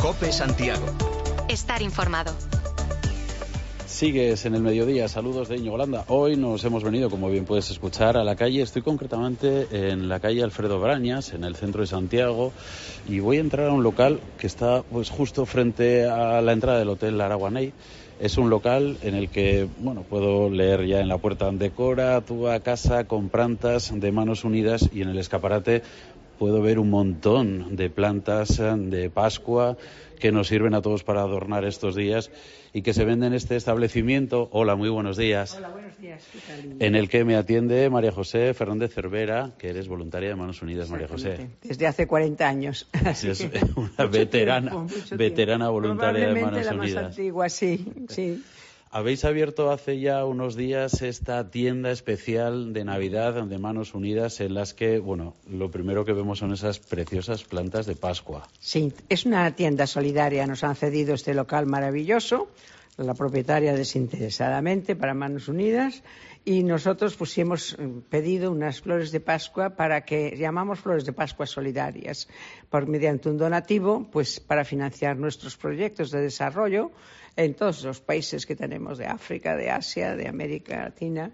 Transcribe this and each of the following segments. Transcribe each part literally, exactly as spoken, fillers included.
COPE Santiago. Estar informado. Sigues en el mediodía, saludos de Íñigo Landa. Hoy nos hemos venido, como bien puedes escuchar, a la calle. Estoy concretamente en la calle Alfredo Brañas, en el centro de Santiago, y voy a entrar a un local que está pues justo frente a la entrada del Hotel Araguaney. Es un local en el que, bueno, puedo leer ya en la puerta: decora tu casa con plantas de Manos Unidas, y en el escaparate puedo ver un montón de plantas de Pascua que nos sirven a todos para adornar estos días y que se venden en este establecimiento. Hola, muy buenos días. Hola, buenos días. ¿Qué tal? En el que me atiende María José Fernández Cervera, que eres voluntaria de Manos Unidas, María José. Desde hace cuarenta años. Es una veterana, tiempo, veterana voluntaria de Manos la Unidas. Más antigua, sí, sí. Habéis abierto hace ya unos días esta tienda especial de Navidad de Manos Unidas, en las que, bueno, lo primero que vemos son esas preciosas plantas de Pascua. Sí, es una tienda solidaria. Nos han cedido este local maravilloso, la propietaria desinteresadamente, para Manos Unidas, y nosotros pues hemos pedido unas flores de Pascua para que, llamamos flores de Pascua solidarias, por mediante un donativo, pues para financiar nuestros proyectos de desarrollo en todos los países que tenemos de África, de Asia, de América Latina,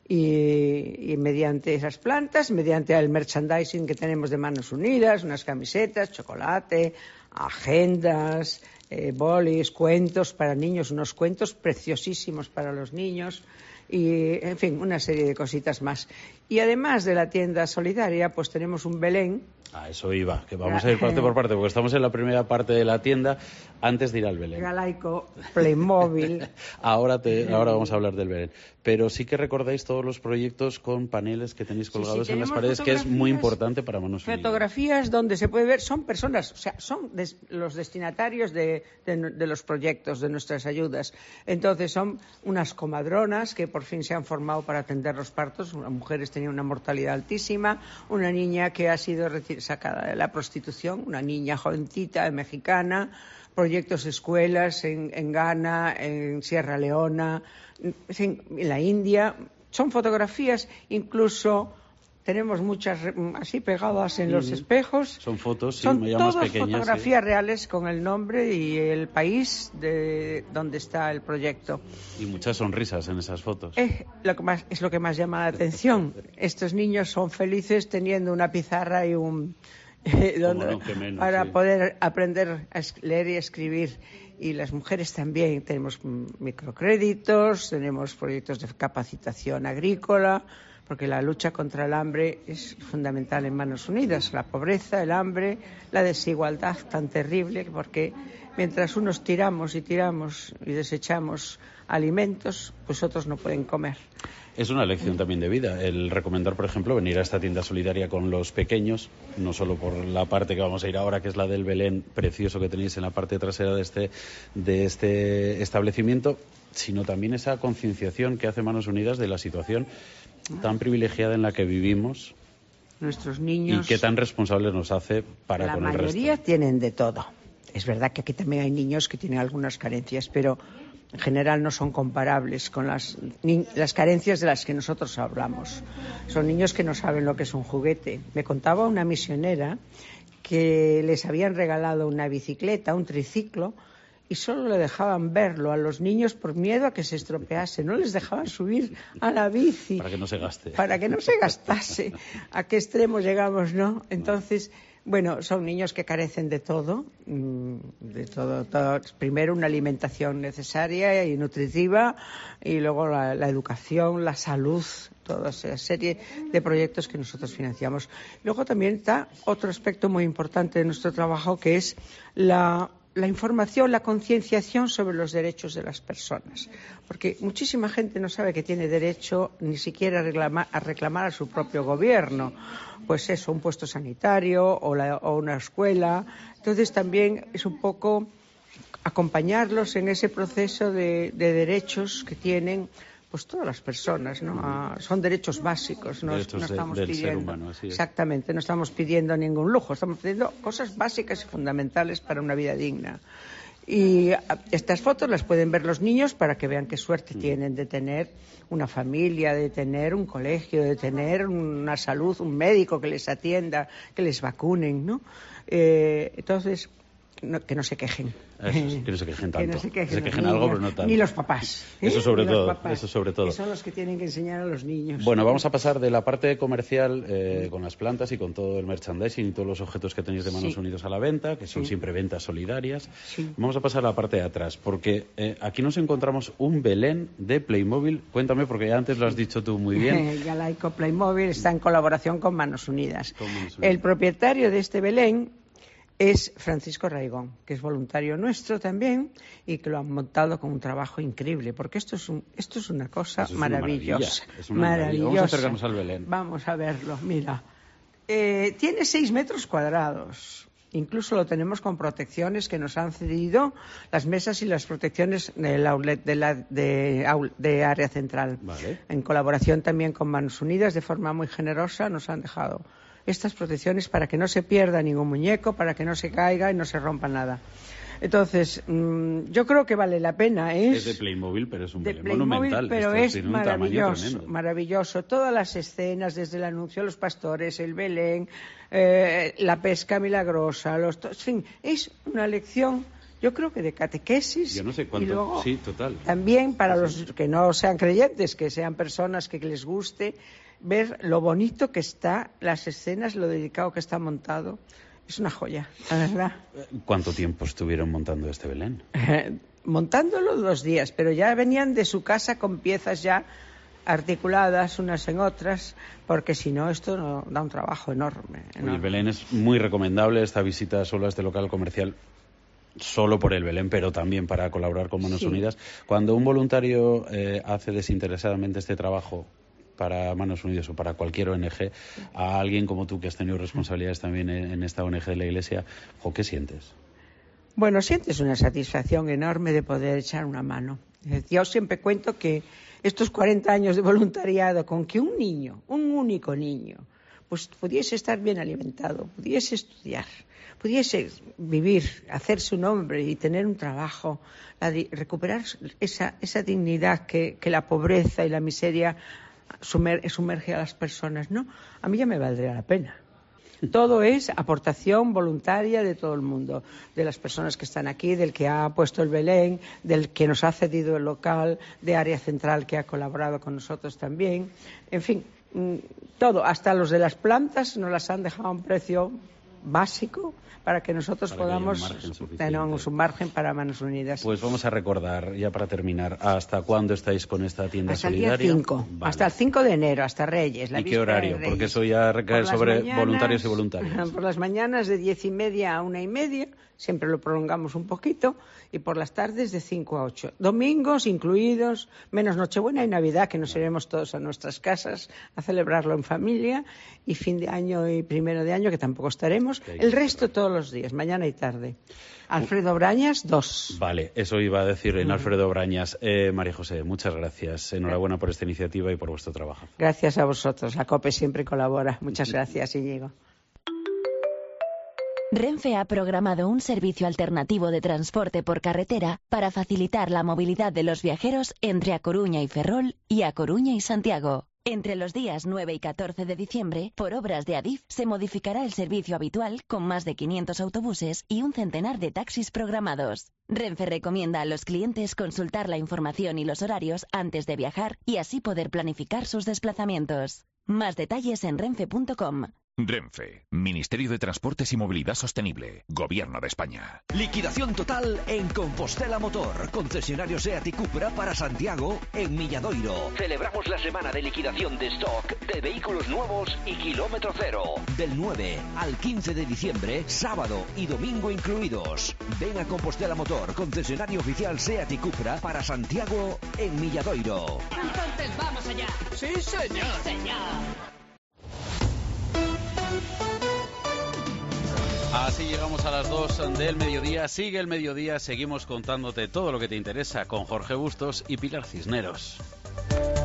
y, y mediante esas plantas, mediante el merchandising que tenemos de Manos Unidas, unas camisetas, chocolate, agendas, eh, bolis, cuentos para niños, unos cuentos preciosísimos para los niños, y, en fin, una serie de cositas más. Y además de la tienda solidaria, pues tenemos un Belén. A eso iba, que vamos a ir parte por parte, porque estamos en la primera parte de la tienda, antes de ir al Belén. Galaico, Playmobil. ahora, te, ahora vamos a hablar del Belén. Pero sí que recordáis todos los proyectos con paneles que tenéis colgados sí, sí, en las paredes, que es muy importante para Manos Unidas. Fotografías donde se puede ver, son personas, o sea, son des, los destinatarios de, de, de los proyectos, de nuestras ayudas. Entonces son unas comadronas que por fin se han formado para atender los partos. Las mujeres tenían una mortalidad altísima, una niña que ha sido sacada de la prostitución, una niña jovencita mexicana, proyectos escuelas en, en Ghana, en Sierra Leona, en, en la India. Son fotografías, incluso tenemos muchas así pegadas en los espejos. Son fotos, sí, son ya más todas pequeñas. Fotografías sí. reales con el nombre y el país de donde está el proyecto. Y muchas sonrisas en esas fotos. Es lo que más, es lo que más llama la atención. Estos niños son felices teniendo una pizarra y un eh, donde, no, menos, para sí. poder aprender a leer y escribir. Y las mujeres también. Tenemos microcréditos, tenemos proyectos de capacitación agrícola, porque la lucha contra el hambre es fundamental en Manos Unidas. La pobreza, el hambre, la desigualdad tan terrible, porque mientras unos tiramos y tiramos y desechamos alimentos, pues otros no pueden comer. Es una lección también de vida el recomendar, por ejemplo, venir a esta tienda solidaria con los pequeños, no solo por la parte que vamos a ir ahora, que es la del Belén precioso que tenéis en la parte trasera de este, de este establecimiento, sino también esa concienciación que hace Manos Unidas de la situación tan privilegiada en la que vivimos. Nuestros niños, y qué tan responsables nos hace para con el resto. La mayoría tienen de todo. Es verdad que aquí también hay niños que tienen algunas carencias, pero en general no son comparables con las, ni, las carencias de las que nosotros hablamos. Son niños que no saben lo que es un juguete. Me contaba una misionera que les habían regalado una bicicleta, un triciclo, y solo le dejaban verlo a los niños por miedo a que se estropease. No les dejaban subir a la bici. Para que no se gaste. Para que no se gastase. ¿A qué extremo llegamos, no? Entonces, bueno, son niños que carecen de todo. De todo, todo. Primero, una alimentación necesaria y nutritiva, y luego la, la educación, la salud, toda esa serie de proyectos que nosotros financiamos. Luego también está otro aspecto muy importante de nuestro trabajo, que es la la información, la concienciación sobre los derechos de las personas. Porque muchísima gente no sabe que tiene derecho ni siquiera a reclamar a, reclamar a su propio gobierno. Pues eso, un puesto sanitario o, la, o una escuela. Entonces también es un poco acompañarlos en ese proceso de, de derechos que tienen pues todas las personas, ¿no? Ah, son derechos básicos, no, derechos no estamos del pidiendo, ser humano, así es. Exactamente, no estamos pidiendo ningún lujo, estamos pidiendo cosas básicas y fundamentales para una vida digna. Y estas fotos las pueden ver los niños para que vean qué suerte mm. tienen de tener una familia, de tener un colegio, de tener una salud, un médico que les atienda, que les vacunen, ¿no? Eh, entonces, no, que no se quejen. Eso, que no se quejen tanto. Que no se quejen, se quejen niños, algo, pero no tanto. Ni los papás. ¿eh? Eso sobre ni todo. Papás, eso sobre todo. Que son los que tienen que enseñar a los niños. Bueno, vamos a pasar de la parte comercial eh, con las plantas y con todo el merchandising y todos los objetos que tenéis de Manos sí. Unidas a la venta, que son sí. siempre ventas solidarias. Sí. Vamos a pasar a la parte de atrás, porque eh, aquí nos encontramos un Belén de Playmobil. Cuéntame, porque ya antes lo has dicho tú muy bien. Galaico Playmobil está en colaboración con Manos Unidas. Con Manos Unidas. El propietario de este Belén es Francisco Raigón, que es voluntario nuestro también y que lo han montado con un trabajo increíble, porque esto es, un, esto es una cosa es maravillosa. Una es una maravillosa. Vamos a acercarnos al Belén. Vamos a verlo, mira. Eh, tiene seis metros cuadrados. Incluso lo tenemos con protecciones que nos han cedido las mesas y las protecciones del outlet de, la, de, de área central. Vale. En colaboración también con Manos Unidas, de forma muy generosa, nos han dejado estas protecciones para que no se pierda ningún muñeco, para que no se caiga y no se rompa nada. Entonces, mmm, yo creo que vale la pena. Es, es de Playmobil, pero es un de Belén Playmobil, monumental. Pero Esto es tiene maravilloso, maravilloso. Todas las escenas, desde el anuncio a los pastores, el Belén, eh, la pesca milagrosa, los, en fin, es una lección, yo creo que de catequesis. Yo no sé cuánto. Y luego, sí, total. también para sí. los que no sean creyentes, que sean personas que les guste ver lo bonito que está, las escenas, lo delicado que está montado. Es una joya, la verdad. ¿Cuánto tiempo estuvieron montando este Belén? Montándolo dos días, pero ya venían de su casa con piezas ya articuladas unas en otras, porque si no esto no, da un trabajo enorme, enorme. El Belén es muy recomendable, esta visita solo a este local comercial, solo por el Belén, pero también para colaborar con Manos sí. Unidas. Cuando un voluntario eh, hace desinteresadamente este trabajo para Manos Unidas o para cualquier O N Ge, a alguien como tú que has tenido responsabilidades también en, en esta O N Ge de la Iglesia, ¿o qué sientes? Bueno, sientes una satisfacción enorme de poder echar una mano. Yo siempre cuento que estos cuarenta años de voluntariado, con que un niño, un único niño, pues pudiese estar bien alimentado, pudiese estudiar, pudiese vivir, hacerse un hombre y tener un trabajo, la di- recuperar esa, esa dignidad que, que la pobreza y la miseria sumer, sumerge a las personas, ¿no? A mí ya me valdría la pena. Todo es aportación voluntaria de todo el mundo, de las personas que están aquí, del que ha puesto el Belén, del que nos ha cedido el local, de Área Central que ha colaborado con nosotros también. En fin, todo, hasta los de las plantas nos las han dejado a un precio básico para que nosotros para podamos que tener un margen para Manos Unidas. Pues vamos a recordar, ya para terminar, ¿hasta cuándo estáis con esta tienda hasta solidaria? El día cinco, vale. Hasta el cinco de enero, hasta Reyes. La ¿Y qué horario? Porque eso ya recae sobre mañanas, voluntarios y voluntarias. Por las mañanas de diez y media a una y media, siempre lo prolongamos un poquito, y por las tardes de cinco a ocho. Domingos incluidos, menos Nochebuena y Navidad, que nos iremos todos a nuestras casas a celebrarlo en familia, y fin de año y primero de año, que tampoco estaremos. El resto todos los días, mañana y tarde. Alfredo Brañas, dos. Vale, eso iba a decir en Alfredo Brañas. Eh, María José, muchas gracias. Enhorabuena por esta iniciativa y por vuestro trabajo. Gracias a vosotros. La COPE siempre colabora. Muchas gracias, Íñigo. Renfe ha programado un servicio alternativo de transporte por carretera para facilitar la movilidad de los viajeros entre A Coruña y Ferrol y A Coruña y Santiago. Entre los días nueve y catorce de diciembre, por obras de Adif, se modificará el servicio habitual con más de quinientos autobuses y un centenar de taxis programados. Renfe recomienda a los clientes consultar la información y los horarios antes de viajar y así poder planificar sus desplazamientos. Más detalles en renfe punto com. Renfe, Ministerio de Transportes y Movilidad Sostenible, Gobierno de España. Liquidación total en Compostela Motor, concesionario SEAT y Cupra para Santiago en Milladoiro. Celebramos la semana de liquidación de stock de vehículos nuevos y kilómetro cero. Del nueve al quince de diciembre, sábado y domingo incluidos. Ven a Compostela Motor, concesionario oficial SEAT y Cupra para Santiago en Milladoiro. Entonces vamos allá. ¡Sí, señor! ¡Sí, señor! Así llegamos a las dos del mediodía. Sigue el mediodía, seguimos contándote todo lo que te interesa con Jorge Bustos y Pilar Cisneros.